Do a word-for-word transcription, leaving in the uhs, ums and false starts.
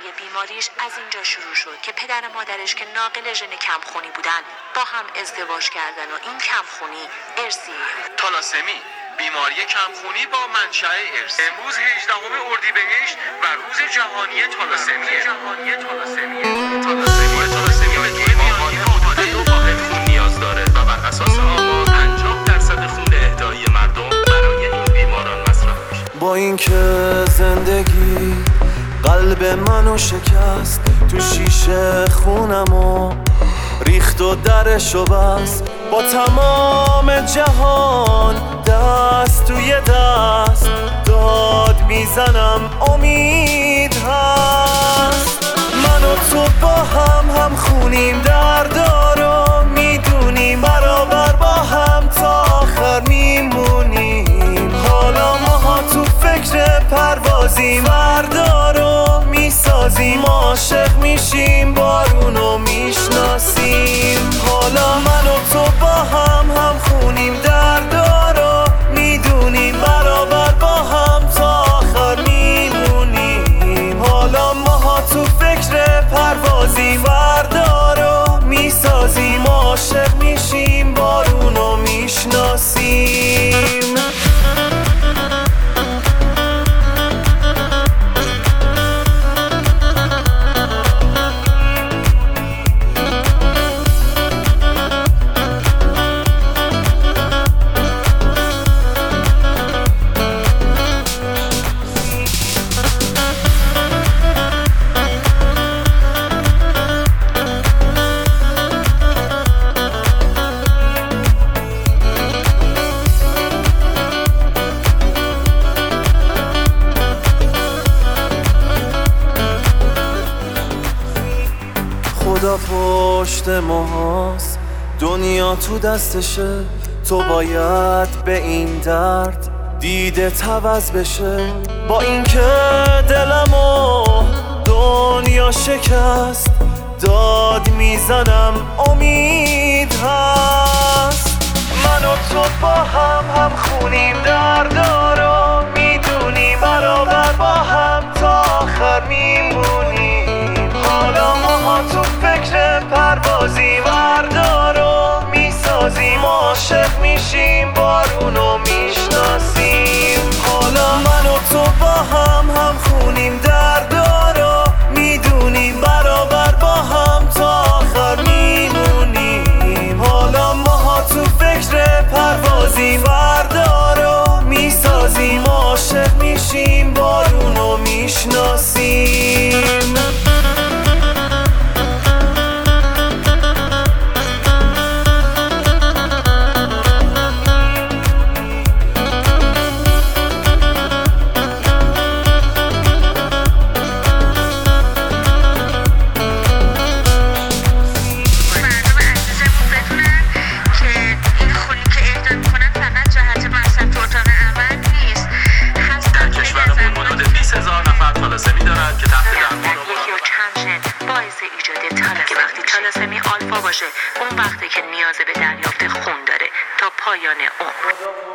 ماجرای بیماریش از اینجا شروع شد که پدر مادرش که ناقل ژن کمخونی بودن با هم ازدواج کردن و این کمخونی ارثیه. تالاسمی، بیماری کمخونی با منشأ ارث. امروز هجدهم اردیبهشت و روز جهانی تالاسمیه. جهانی تالاسمیه. تالاسمی تالاسمی به بیماری حدود دو واحد خون نیاز داره و بر اساس آمار پنجاه درصد خون اهدایی مردم برای این بیماران مصرف میشه. با اینکه زندگی قلب منو شکست، تو شیشه خونمو ریخت و درشو بست، با تمام جهان دست توی دست داد میزنم امید هست. من و تو با هم هم خونیم دردارو میدونیم، برابر با هم تا آخر میمونیم. حالا ماها تو فکر پروازیم، بردارو میسازیم، عاشق میشیم، بارونو میشناسیم. حالا من و تو با هم هم خونیم دردارو میدونیم، برابر با هم تا آخر میمونیم. حالا ماها تو فکر پروازیم، بردارو میسازیم، عاشق میشیم، بارونو میشناسیم. خدا پشت ماست، دنیا تو دستشه، تو باید به این درد دیده عوض بشه. با اینکه دلمو دنیا شکست، داد میزنم امید هست. من و تو با هم هم خونیم دردارو میدونیم، برابر با هم تا آخر میمونیم. حالا ماها تو فکر پروازیم، بردارو میسازیم، عاشق میشیم، بارونو میشناسیم. حالا من و تو با هم هم خونیم دردارو میدونیم، برابر با هم تا آخر میمونیم. حالا ماها تو فکر پروازیم، بردارو میسازیم، عاشق میشیم، بارونو میشناسیم. تالاسمی دارد که تحت درمان یکی و چند ژن باعث ایجاد تالاسمی که وقتی تالاسمی آلفا باشه اون وقته که نیاز به دریافت خون داره تا پایان عمر.